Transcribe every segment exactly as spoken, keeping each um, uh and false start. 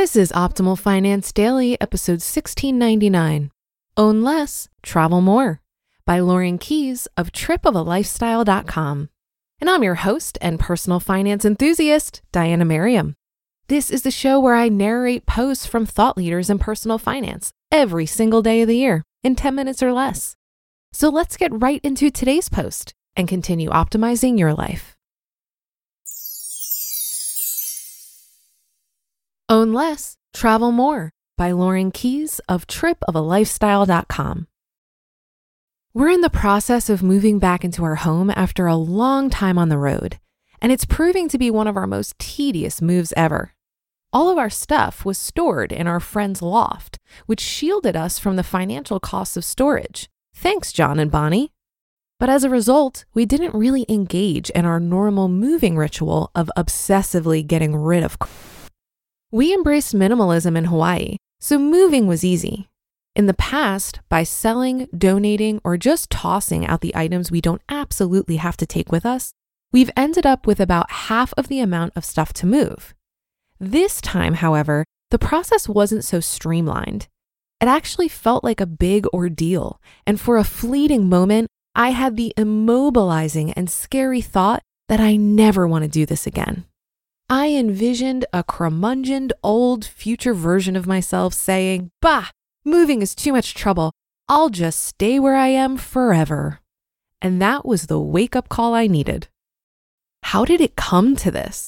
This is Optimal Finance Daily, episode sixteen ninety-nine. Own Less, Travel More by Lauren Keyes of trip of a lifestyle dot com. And I'm your host and personal finance enthusiast, Diana Merriam. This is the show where I narrate posts from thought leaders in personal finance every single day of the year in ten minutes or less. So let's get right into today's post and continue optimizing your life. Own Less, Travel More by Lauren Keyes of trip of a lifestyle dot com. We're in the process of moving back into our home after a long time on the road, and it's proving to be one of our most tedious moves ever. All of our stuff was stored in our friend's loft, which shielded us from the financial costs of storage. Thanks, John and Bonnie. But as a result, we didn't really engage in our normal moving ritual of obsessively getting rid of crap. We embraced minimalism in Hawaii, so moving was easy. In the past, by selling, donating, or just tossing out the items we don't absolutely have to take with us, we've ended up with about half of the amount of stuff to move. This time, however, the process wasn't so streamlined. It actually felt like a big ordeal, and for a fleeting moment, I had the immobilizing and scary thought that I never want to do this again. I envisioned a curmudgeoned old future version of myself saying, "Bah, moving is too much trouble. I'll just stay where I am forever." And that was the wake-up call I needed. How did it come to this?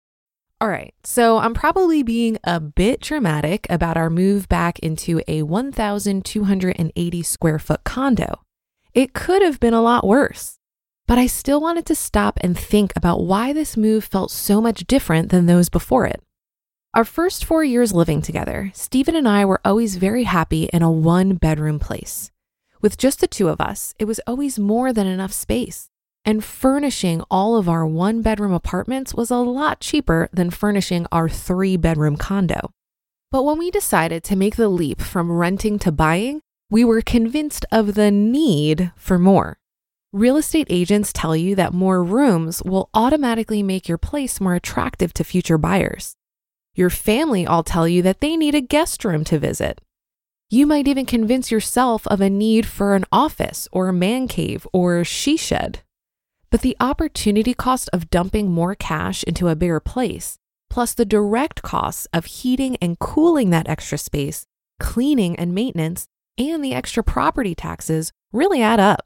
All right, so I'm probably being a bit dramatic about our move back into a one thousand two hundred eighty square foot condo. It could have been a lot worse. But I still wanted to stop and think about why this move felt so much different than those before it. Our first four years living together, Stephen and I were always very happy in a one-bedroom place. With just the two of us, it was always more than enough space, and furnishing all of our one-bedroom apartments was a lot cheaper than furnishing our three-bedroom condo. But when we decided to make the leap from renting to buying, we were convinced of the need for more. Real estate agents tell you that more rooms will automatically make your place more attractive to future buyers. Your family all tell you that they need a guest room to visit. You might even convince yourself of a need for an office or a man cave or she shed. But the opportunity cost of dumping more cash into a bigger place, plus the direct costs of heating and cooling that extra space, cleaning and maintenance, and the extra property taxes really add up.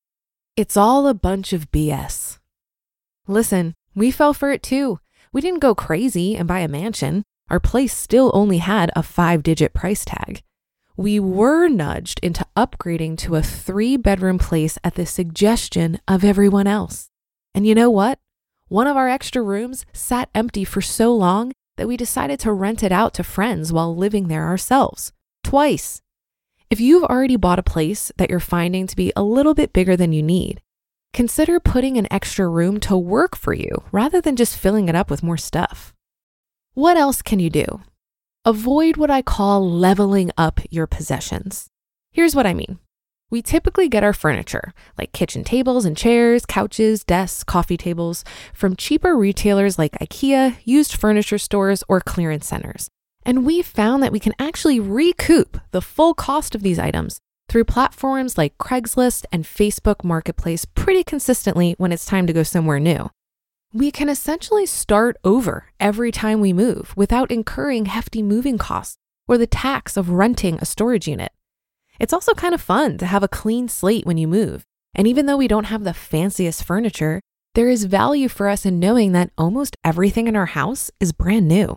It's all a bunch of B S. Listen, we fell for it too. We didn't go crazy and buy a mansion. Our place still only had a five-digit price tag. We were nudged into upgrading to a three-bedroom place at the suggestion of everyone else. And you know what? One of our extra rooms sat empty for so long that we decided to rent it out to friends while living there ourselves. Twice. If you've already bought a place that you're finding to be a little bit bigger than you need, consider putting an extra room to work for you rather than just filling it up with more stuff. What else can you do? Avoid what I call leveling up your possessions. Here's what I mean. We typically get our furniture, like kitchen tables and chairs, couches, desks, coffee tables, from cheaper retailers like IKEA, used furniture stores, or clearance centers. And we've found that we can actually recoup the full cost of these items through platforms like Craigslist and Facebook Marketplace pretty consistently when it's time to go somewhere new. We can essentially start over every time we move without incurring hefty moving costs or the tax of renting a storage unit. It's also kind of fun to have a clean slate when you move. And even though we don't have the fanciest furniture, there is value for us in knowing that almost everything in our house is brand new.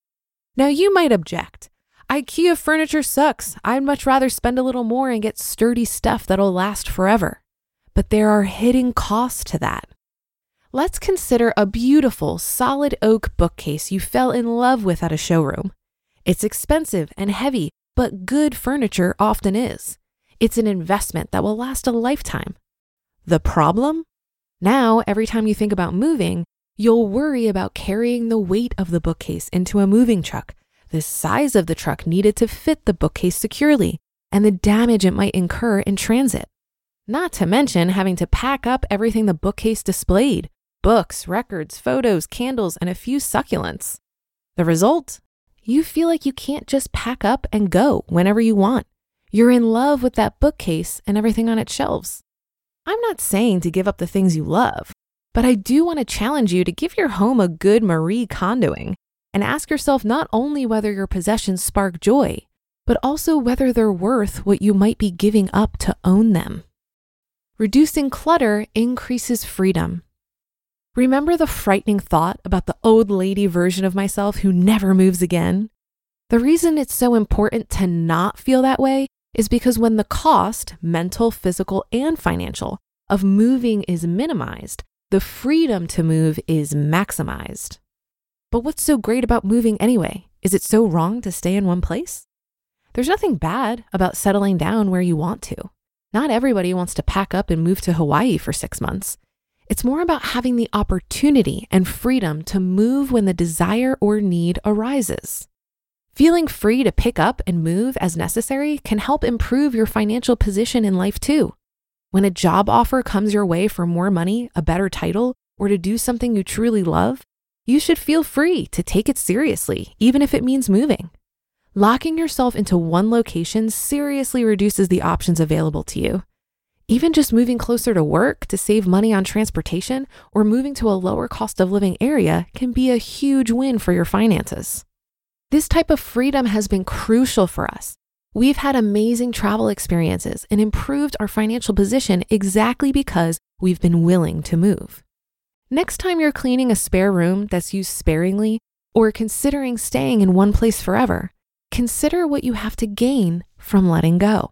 Now you might object. IKEA furniture sucks. I'd much rather spend a little more and get sturdy stuff that'll last forever. But there are hidden costs to that. Let's consider a beautiful solid oak bookcase you fell in love with at a showroom. It's expensive and heavy, but good furniture often is. It's an investment that will last a lifetime. The problem? Now, every time you think about moving, you'll worry about carrying the weight of the bookcase into a moving truck, the size of the truck needed to fit the bookcase securely, and the damage it might incur in transit. Not to mention having to pack up everything the bookcase displayed, books, records, photos, candles, and a few succulents. The result? you feel like you can't just pack up and go whenever you want. You're in love with that bookcase and everything on its shelves. I'm not saying to give up the things you love, but I do want to challenge you to give your home a good Marie Kondoing and ask yourself not only whether your possessions spark joy, but also whether they're worth what you might be giving up to own them. Reducing clutter increases freedom. Remember the frightening thought about the old lady version of myself who never moves again? The reason it's so important to not feel that way is because when the cost, mental, physical, and financial, of moving is minimized, the freedom to move is maximized. But what's so great about moving anyway? Is it so wrong to stay in one place? There's nothing bad about settling down where you want to. Not everybody wants to pack up and move to Hawaii for six months. It's more about having the opportunity and freedom to move when the desire or need arises. Feeling free to pick up and move as necessary can help improve your financial position in life too. When a job offer comes your way for more money, a better title, or to do something you truly love, you should feel free to take it seriously, even if it means moving. Locking yourself into one location seriously reduces the options available to you. Even just moving closer to work to save money on transportation or moving to a lower cost of living area can be a huge win for your finances. This type of freedom has been crucial for us. We've had amazing travel experiences and improved our financial position exactly because we've been willing to move. Next time you're cleaning a spare room that's used sparingly or considering staying in one place forever, consider what you have to gain from letting go.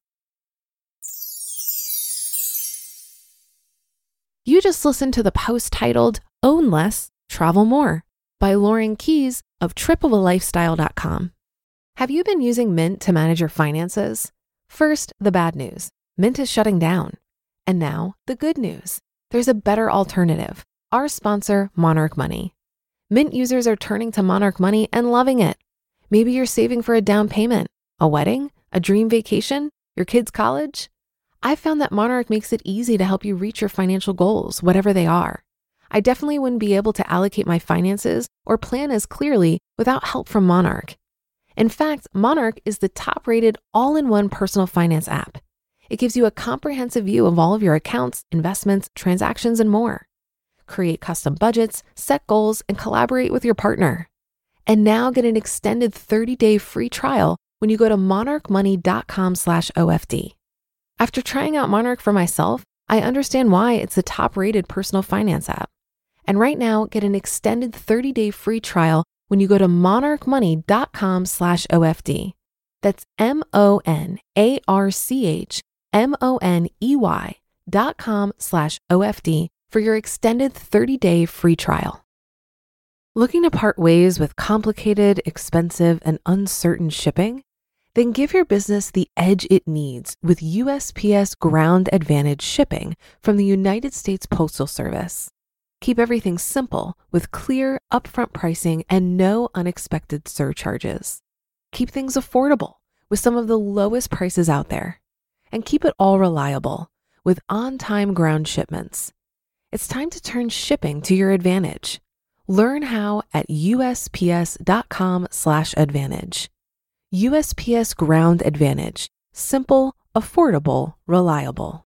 You just listened to the post titled Own Less, Travel More by Lauren Keyes of trip of a lifestyle dot com. Have you been using Mint to manage your finances? First, the bad news. Mint is shutting down. And now, the good news. There's a better alternative. Our sponsor, Monarch Money. Mint users are turning to Monarch Money and loving it. Maybe you're saving for a down payment, a wedding, a dream vacation, your kids' college. I've found that Monarch makes it easy to help you reach your financial goals, whatever they are. I definitely wouldn't be able to allocate my finances or plan as clearly without help from Monarch. In fact, Monarch is the top-rated all-in-one personal finance app. It gives you a comprehensive view of all of your accounts, investments, transactions, and more. Create custom budgets, set goals, and collaborate with your partner. And now get an extended thirty-day free trial when you go to monarch money dot com slash O F D. After trying out Monarch for myself, I understand why it's the top-rated personal finance app. And right now, get an extended thirty-day free trial when you go to monarch money dot com slash O F D. That's M O N A R C H M O N E Y dot com slash O F D for your extended thirty-day free trial. Looking to part ways with complicated, expensive, and uncertain shipping? Then give your business the edge it needs with U S P S Ground Advantage shipping from the United States Postal Service. Keep everything simple with clear, upfront pricing and no unexpected surcharges. Keep things affordable with some of the lowest prices out there. And keep it all reliable with on-time ground shipments. It's time to turn shipping to your advantage. Learn how at U S P S dot com slash advantage. U S P S Ground Advantage. Simple, affordable, reliable.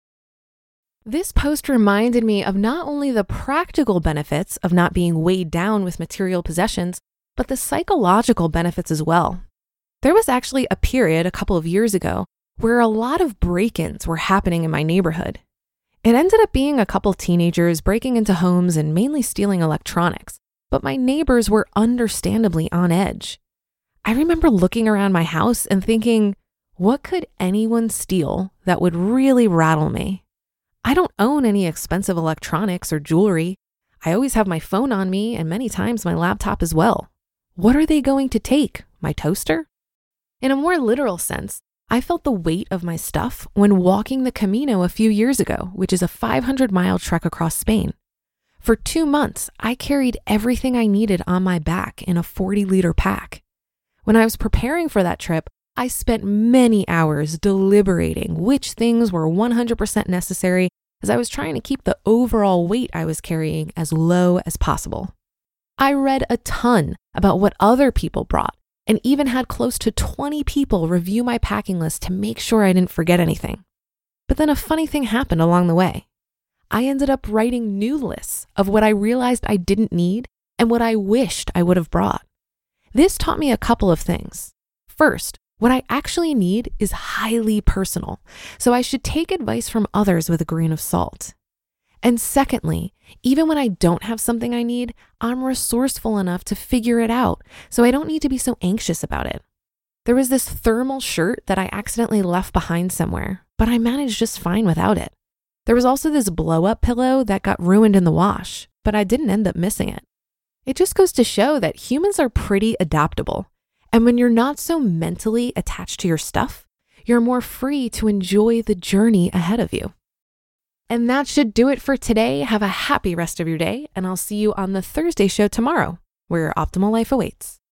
This post reminded me of not only the practical benefits of not being weighed down with material possessions, but the psychological benefits as well. There was actually a period a couple of years ago where a lot of break-ins were happening in my neighborhood. It ended up being a couple teenagers breaking into homes and mainly stealing electronics, but my neighbors were understandably on edge. I remember looking around my house and thinking, what could anyone steal that would really rattle me? I don't own any expensive electronics or jewelry. I always have my phone on me and many times my laptop as well. What are they going to take? My toaster? In a more literal sense, I felt the weight of my stuff when walking the Camino a few years ago, which is a five hundred mile trek across Spain. For two months, I carried everything I needed on my back in a forty liter pack. When I was preparing for that trip, I spent many hours deliberating which things were one hundred percent necessary as I was trying to keep the overall weight I was carrying as low as possible. I read a ton about what other people brought and even had close to twenty people review my packing list to make sure I didn't forget anything. But then a funny thing happened along the way. I ended up writing new lists of what I realized I didn't need and what I wished I would have brought. This taught me a couple of things. First, what I actually need is highly personal, so I should take advice from others with a grain of salt. And secondly, even when I don't have something I need, I'm resourceful enough to figure it out, so I don't need to be so anxious about it. There was this thermal shirt that I accidentally left behind somewhere, but I managed just fine without it. There was also this blow-up pillow that got ruined in the wash, but I didn't end up missing it. It just goes to show that humans are pretty adaptable. And when you're not so mentally attached to your stuff, you're more free to enjoy the journey ahead of you. And that should do it for today. Have a happy rest of your day, and I'll see you on the Thursday show tomorrow, where your optimal life awaits.